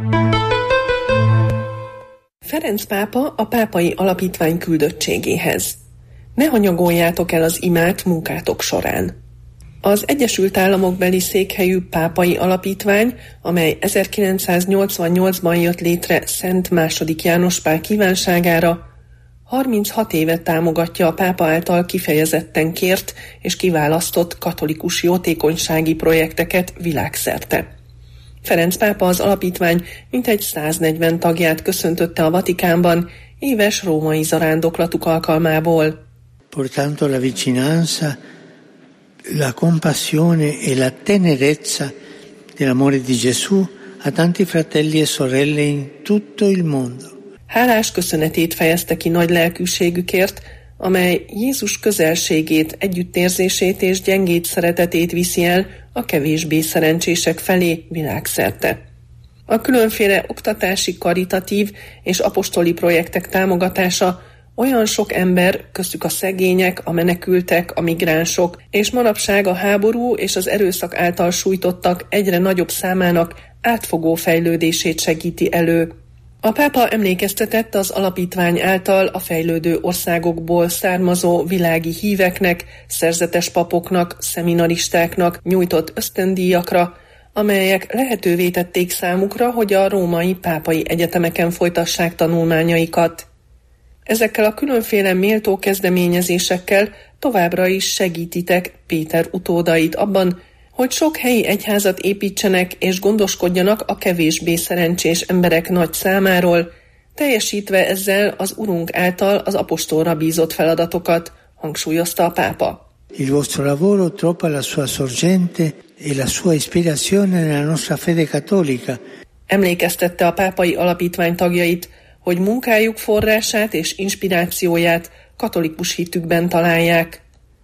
Ferenc pápa a pápai alapítvány küldöttségéhez. Ne hanyagoljátok el az imát munkátok során. Az Egyesült Államokbeli székhelyű pápai alapítvány, amely ezerkilencszáznyolcvannyolcban jött létre Szent második János Pál kívánságára, harminchat éve támogatja a pápa által kifejezetten kért és kiválasztott katolikus jótékonysági projekteket világszerte. Ferenc pápa az alapítvány mintegy száznegyven tagját köszöntötte a Vatikánban éves római zarándoklatuk alkalmából. Portando la vicinanza, la compassione e la tenerezza dell'amore di Gesù a tanti fratelli e sorelle in tutto il mondo. Hálás köszönetét fejezte ki nagy lelkűségükért, amely Jézus közelségét, együttérzését és gyengéd szeretetét viszi el a kevésbé szerencsések felé világszerte. A különféle oktatási, karitatív és apostoli projektek támogatása olyan sok ember, köztük a szegények, a menekültek, a migránsok, és manapság a háború és az erőszak által sújtottak egyre nagyobb számának átfogó fejlődését segíti elő. A pápa emlékeztetett az alapítvány által a fejlődő országokból származó világi híveknek, szerzetes papoknak, szeminaristáknak nyújtott ösztöndíjakra, amelyek lehetővé tették számukra, hogy a római pápai egyetemeken folytassák tanulmányaikat. Ezekkel a különféle méltó kezdeményezésekkel továbbra is segítitek Péter utódait abban, hogy sok helyi egyházat építsenek és gondoskodjanak a kevésbé szerencsés emberek nagy számáról, teljesítve ezzel az Urunk által az apostolra bízott feladatokat, hangsúlyozta a pápa. Il vostro lavoro trova la sua sorgente e la sua ispirazione nella nostra fede cattolica. Emlékeztette a pápai alapítvány tagjait, hogy munkájuk forrását és inspirációját katolikus hitükben találják.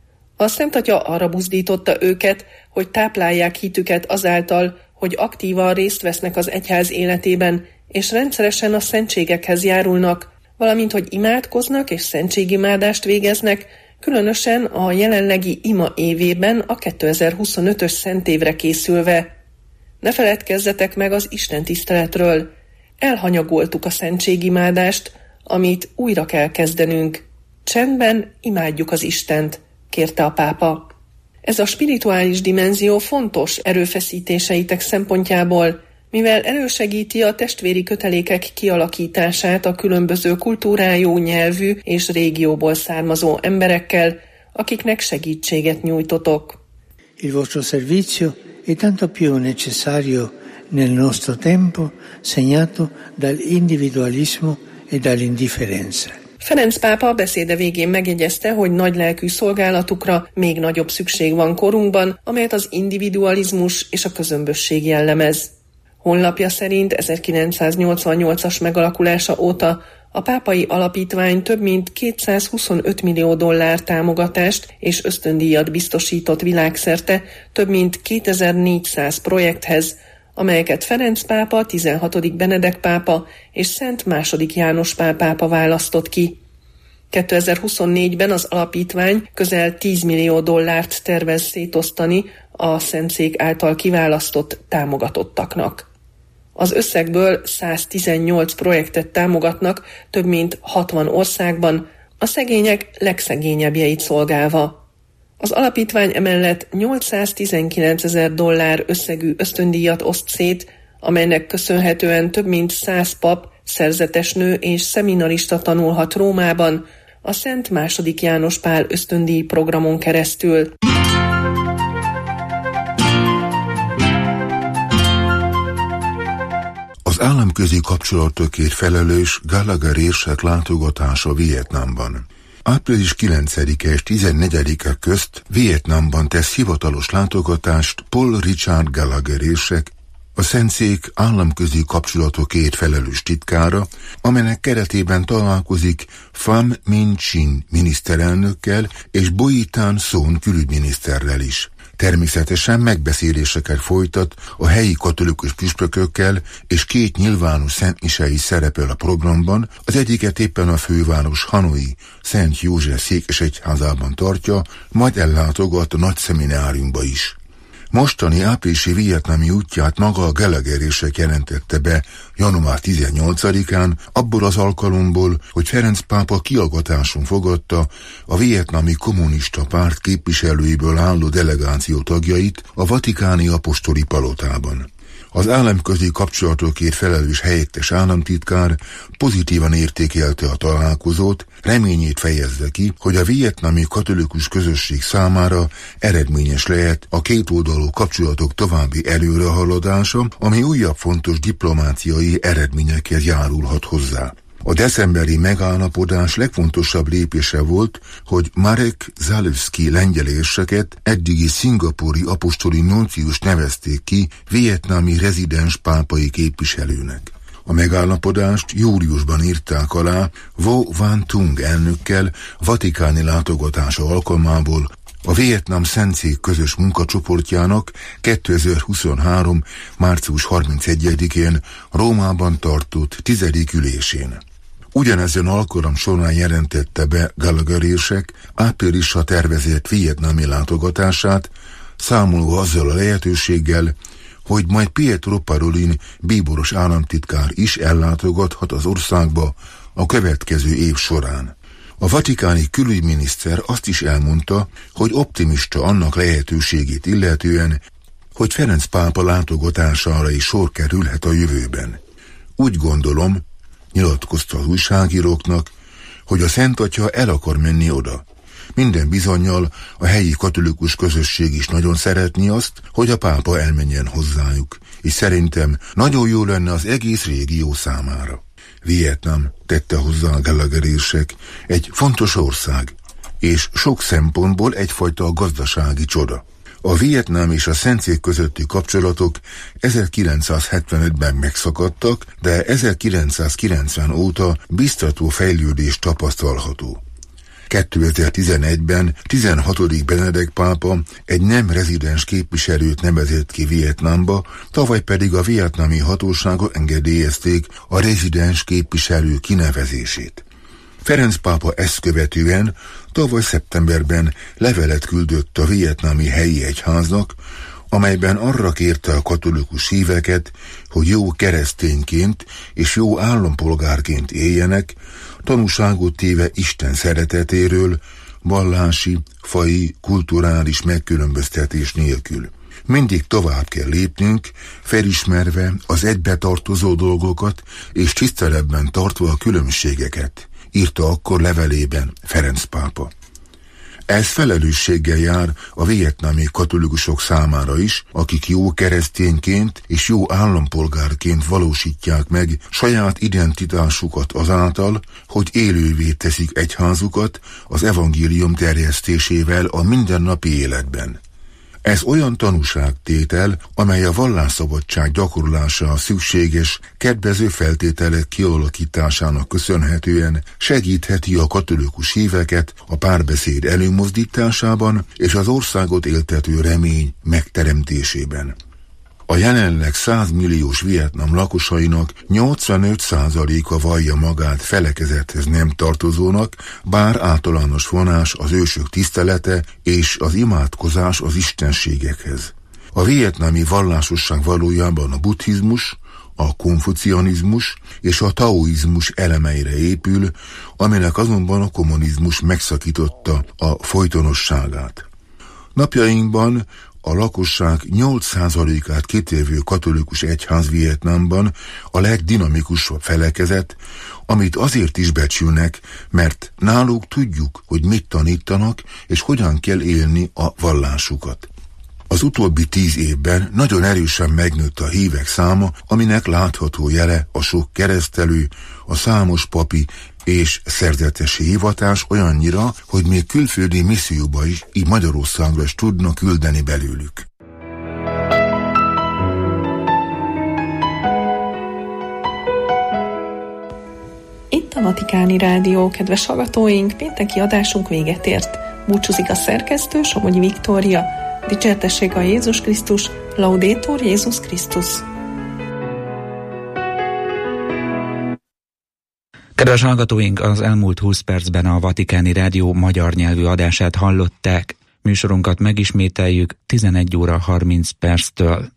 A Szent Atya arra buzdította őket, hogy táplálják hitüket azáltal, hogy aktívan részt vesznek az egyház életében, és rendszeresen a szentségekhez járulnak, valamint hogy imádkoznak és szentségimádást végeznek, különösen a jelenlegi ima évében a kétezer-huszonötös szentévre készülve. Ne feledkezzetek meg az istentiszteletről. Elhanyagoltuk a szentségimádást, amit újra kell kezdenünk. Csendben imádjuk az Istent, kérte a pápa. Ez a spirituális dimenzió fontos erőfeszítéseitek szempontjából, mivel elősegíti a testvéri kötelékek kialakítását a különböző kultúrájú, nyelvű és régióból származó emberekkel, akiknek segítséget nyújtotok. Il vostro servizio è tanto più necessario nel nostro tempo segnato dall'individualismo e dall'indifferenza. Ferenc pápa beszéde végén megjegyezte, hogy nagylelkű szolgálatukra még nagyobb szükség van korunkban, amelyet az individualizmus és a közömbösség jellemez. Honlapja szerint ezerkilencszáznyolcvannyolcas megalakulása óta a pápai alapítvány több mint kétszázhuszonöt millió dollár támogatást és ösztöndíjat biztosított világszerte több mint kétezer-négyszáz projekthez, amelyeket Ferenc pápa, tizenhatodik Benedek pápa és Szent második János Pál pápa választott ki. kétezer-huszonnégyben az alapítvány közel tíz millió dollárt tervez szétosztani a Szentszék által kiválasztott támogatottaknak. Az összegből száztizennyolc projektet támogatnak több mint hatvan országban, a szegények legszegényebbjeit szolgálva. Az alapítvány emellett nyolcszáztizenkilencezer dollár összegű ösztöndíjat oszt szét amelynek köszönhetően több mint száz pap, szerzetesnő és szeminarista tanulhat Rómában a Szent második János Pál ösztöndíj programon keresztül. Az államközi kapcsolatokért felelős Gallagher érsek látogatása Vietnámban. április kilencedike és tizennegyedike közt Vietnámban tesz hivatalos látogatást Paul Richard Gallagher érsek, a Szentszék államközi kapcsolatokért felelős titkára, amelynek keretében találkozik Pham Minh Chinh miniszterelnökkel és Bui Thanh Son külügyminiszterrel is. Természetesen megbeszéléseket folytat a helyi katolikus püspökökkel, és két nyilvános szentmise is szerepel a programban, az egyiket éppen a főváros Hanoi Szent József székesegyházában tartja, majd ellátogat a nagy szemináriumba is. Mostani áprilisi vietnámi útját maga a Gallagher érsek jelentette be január tizennyolcadikán, abból az alkalomból, hogy Ferenc pápa kiallgatáson fogadta a vietnámi kommunista párt képviselőiből álló delegáció tagjait a vatikáni apostoli palotában. Az államközi kapcsolatokért felelős helyettes államtitkár pozitívan értékelte a találkozót, reményét fejezte ki, hogy a vietnámi katolikus közösség számára eredményes lehet a kétoldalú kapcsolatok további előrehaladása, ami újabb fontos diplomáciai eredményekhez járulhat hozzá. A decemberi megállapodás legfontosabb lépése volt, hogy Marek Zalewski lengyel érseket, eddigi szingapúri apostoli nunciust nevezték ki vietnámi rezidens pápai képviselőnek. A megállapodást júliusban írták alá Vo Van Tung elnökkel vatikáni látogatása alkalmából a Vietnám Szentszék közös munkacsoportjának kétezer-huszonhárom. március harmincegyedikén Rómában tartott tizedik ülésén. Ugyanezen alkalom során jelentette be Gallagher érsek áprilisra tervezett vietnámi látogatását, számolva azzal a lehetőséggel, hogy majd Pietro Parolin bíboros államtitkár is ellátogathat az országba a következő év során. A vatikáni külügyminiszter azt is elmondta, hogy optimista annak lehetőségét illetően, hogy Ferenc pápa látogatására is sor kerülhet a jövőben. Úgy gondolom, nyilatkozta az újságíróknak, hogy a Szent Atya el akar menni oda. Minden bizonnyal a helyi katolikus közösség is nagyon szeretné azt, hogy a pápa elmenjen hozzájuk, és szerintem nagyon jó lenne az egész régió számára. Vietnám, tette hozzá a Gallagher érsek, egy fontos ország, és sok szempontból egyfajta gazdasági csoda. A Vietnám és a Szentszék közötti kapcsolatok ezerkilencszázhetvenötben megszakadtak, de ezerkilencszázkilencven óta biztató fejlődés tapasztalható. kétezer-tizenegyben tizenhatodik Benedek pápa egy nem rezidens képviselőt nevezett ki Vietnámba, tavaly pedig a vietnámi hatóságok engedélyezték a rezidens képviselő kinevezését. Ferenc pápa ezt követően tavaly szeptemberben levelet küldött a vietnámi helyi egyháznak, amelyben arra kérte a katolikus híveket, hogy jó keresztényként és jó állampolgárként éljenek, tanúságot téve Isten szeretetéről, vallási, faji, kulturális megkülönböztetés nélkül. Mindig tovább kell lépnünk, felismerve az egybetartozó dolgokat és tiszteletben tartva a különbségeket, írta akkor levelében Ferenc pápa. Ez felelősséggel jár a vietnámi katolikusok számára is, akik jó keresztényként és jó állampolgárként valósítják meg saját identitásukat azáltal, hogy élővé teszik egyházukat az evangélium terjesztésével a mindennapi életben. Ez olyan tanúságtétel, amely a vallásszabadság gyakorlása szükséges, kedvező feltételek kialakításának köszönhetően segítheti a katolikus híveket a párbeszéd előmozdításában és az országot éltető remény megteremtésében. A jelenleg száz milliós Vietnám lakosainak nyolcvanöt százaléka vallja magát felekezethez nem tartozónak, bár általános vonás az ősök tisztelete és az imádkozás az istenségekhez. A vietnámi vallásosság valójában a buddhizmus, a konfucianizmus és a taoizmus elemeire épül, aminek azonban a kommunizmus megszakította a folytonosságát. Napjainkban a lakosság nyolc százalékát kitévő katolikus egyház Vietnámban a legdinamikusabb felekezet, amit azért is becsülnek, mert náluk tudjuk, hogy mit tanítanak és hogyan kell élni a vallásukat. Az utóbbi tíz évben nagyon erősen megnőtt a hívek száma, aminek látható jele a sok keresztelő, a számos papi és szerzetesi hivatás olyannyira, hogy még külföldi misszióba is, így Magyarországra is tudnak küldeni belőlük. Itt a Vatikáni Rádió, kedves hallgatóink, pénteki adásunk véget ért. Búcsúzik a szerkesztő, Somogyi Viktória. Dicsértessék a Jézus Krisztus, Laudetur Jézus Krisztus. Kedves hallgatóink, az elmúlt húsz percben a Vatikáni Rádió magyar nyelvű adását hallották. Műsorunkat megismételjük tizenegy óra harminc perctől.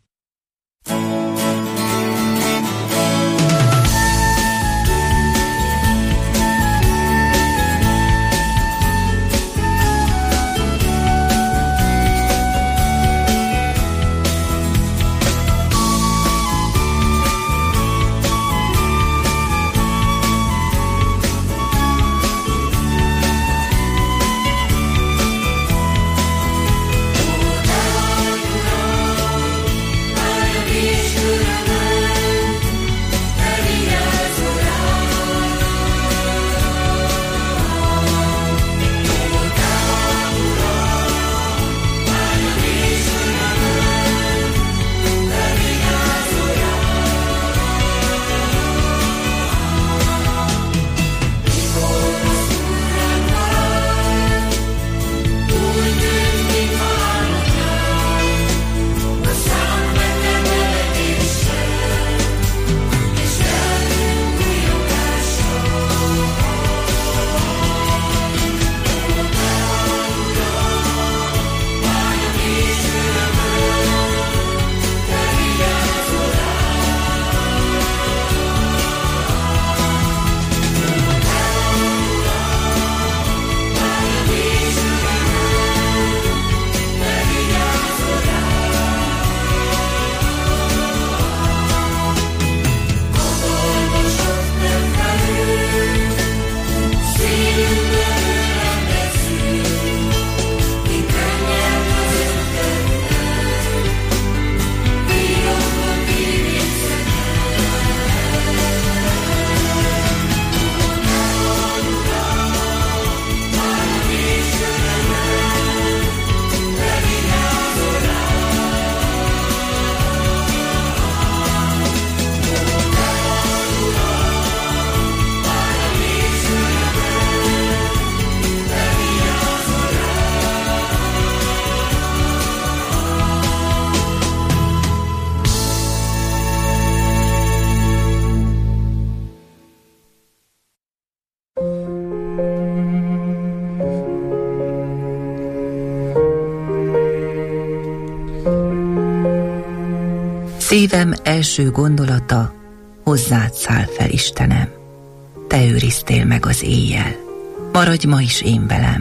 Szívem első gondolata, hozzád száll fel, Istenem. Te őriztél meg az éjjel, maradj ma is én velem.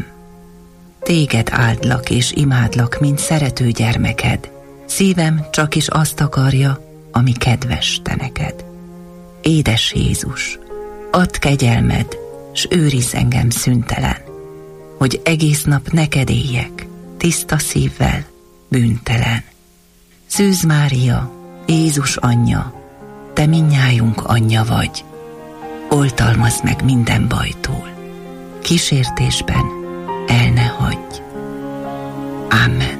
Téged áldlak és imádlak, mint szerető gyermeked. Szívem csak is azt akarja, ami kedves te neked. Édes Jézus, add kegyelmed, s őrizz engem szüntelen, hogy egész nap neked éljek, tiszta szívvel, bűntelen. Szűz Mária, Jézus anyja, te mindnyájunk anyja vagy, oltalmazd meg minden bajtól, kísértésben el ne hagyj. Amen.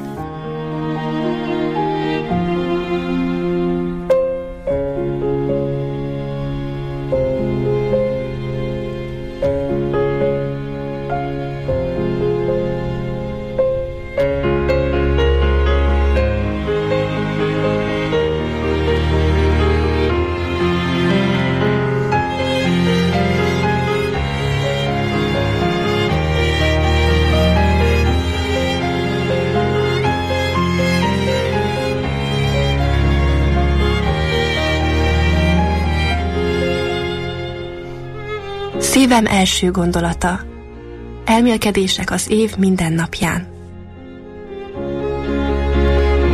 Szívem első gondolata. Elmélkedések az év minden napján.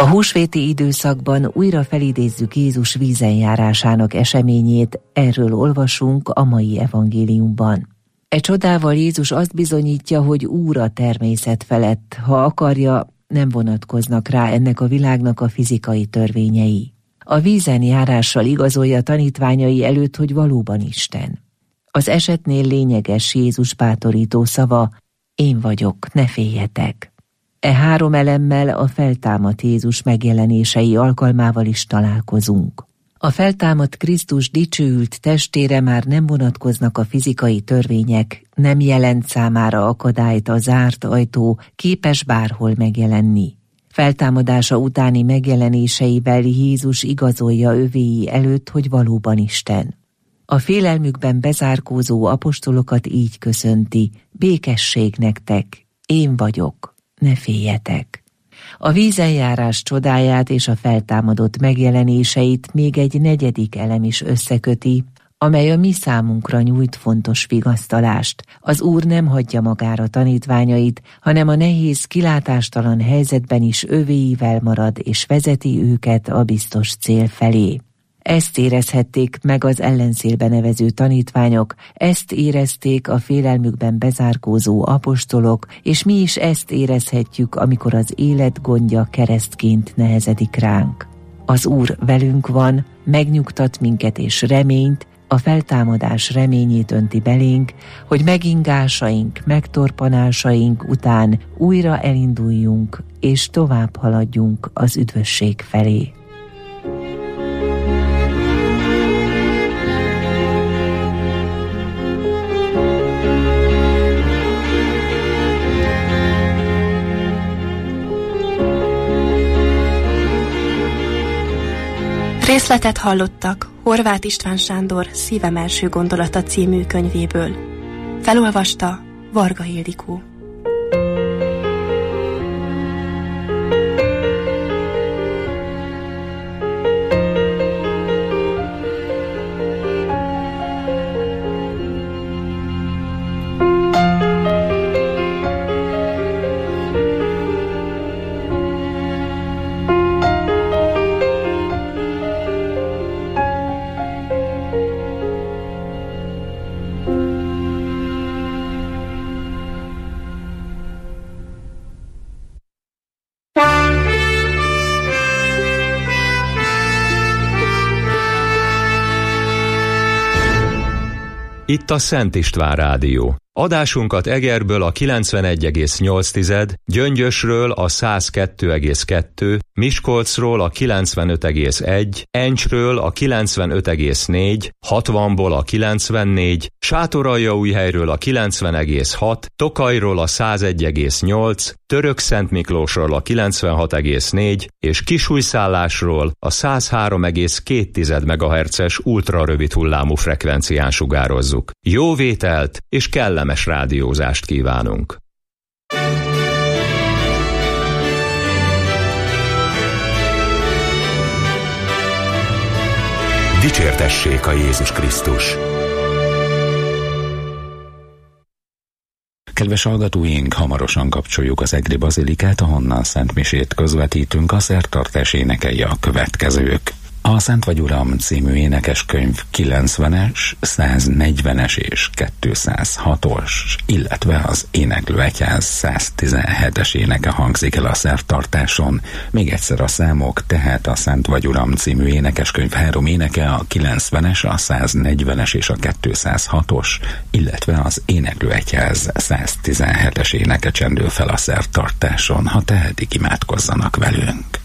A húsvéti időszakban újra felidézzük Jézus vízen járásának eseményét, erről olvasunk a mai evangéliumban. E csodával Jézus azt bizonyítja, hogy Úr a természet felett, ha akarja, nem vonatkoznak rá ennek a világnak a fizikai törvényei. A vízen járással igazolja tanítványai előtt, hogy valóban Isten. Az esetnél lényeges Jézus bátorító szava, én vagyok, ne féljetek. E három elemmel a feltámadt Jézus megjelenései alkalmával is találkozunk. A feltámadt Krisztus dicsőült testére már nem vonatkoznak a fizikai törvények, nem jelent számára akadályt a zárt ajtó, képes bárhol megjelenni. Feltámadása utáni megjelenéseivel Jézus igazolja övéi előtt, hogy valóban Isten. A félelmükben bezárkózó apostolokat így köszönti, békesség nektek, én vagyok. Ne féljetek. A vízenjárás csodáját és a feltámadott megjelenéseit még egy negyedik elem is összeköti, amely a mi számunkra nyújt fontos vigasztalást. Az Úr nem hagyja magára tanítványait, hanem a nehéz, kilátástalan helyzetben is övéivel marad és vezeti őket a biztos cél felé. Ezt érezhették meg az ellenszélbe nevező tanítványok, ezt érezték a félelmükben bezárkózó apostolok, és mi is ezt érezhetjük, amikor az élet gondja keresztként nehezedik ránk. Az Úr velünk van, megnyugtat minket és reményt, a feltámadás reményét önti belénk, hogy megingásaink, megtorpanásaink után újra elinduljunk, és tovább haladjunk az üdvösség felé. Részletet hallottak Horváth István Sándor Szívem első gondolata című könyvéből. Felolvasta Varga Ildikó. Itt a Szent István Rádió. Adásunkat Egerből a kilencvenegy egész nyolc, Gyöngyösről a száz kettő egész kettő, Miskolcról a kilencvenöt egész egy, Encsről a kilencvenöt egész négy, hatvanból a kilencvennégy, Sátoraljaújhelyről a kilencven egész hat, Tokajról a száz egy egész nyolc, Törökszentmiklósról a kilencvenhat egész négy és Kisújszállásról a száz három egész két megahertzes ultrarövid hullámú frekvencián sugározzuk. Jó vételt és kellemes rádiózást kívánunk! Dicsértessék a Jézus Krisztus! Kedves hallgatóink, hamarosan kapcsoljuk az egri bazilikát, ahonnan szentmisét közvetítünk, a szertartás énekei a következők. A Szent vagy Uram című énekeskönyv kilencvenes, száznegyvenes és kétszázhatos, illetve az Éneklő Egyház száztizenhetes éneke hangzik el a szertartáson. Még egyszer a számok, tehát a Szent vagy Uram című énekeskönyv három éneke, a kilencvenes, a száznegyvenes és a kétszázhatos, illetve az Éneklő Egyház száztizenhetes éneke csendül fel a szertartáson. Ha tehetik, imádkozzanak velünk.